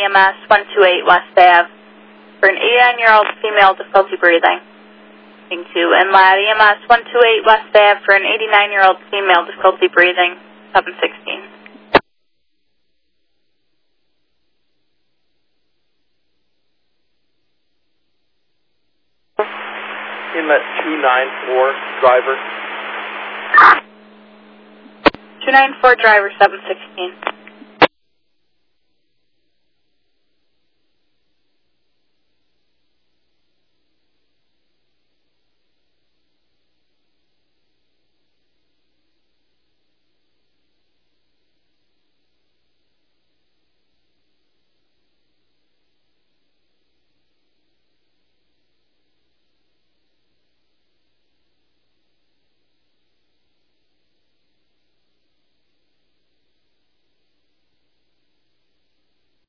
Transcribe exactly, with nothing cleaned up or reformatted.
E M S one two eight West Ave for an eighty-nine-year-old female difficulty breathing. To Inlet E M S one two eight West Ave for an eighty-nine-year-old female difficulty breathing, seven sixteen. Inlet two nine four, driver. two nine four, driver, seven sixteen.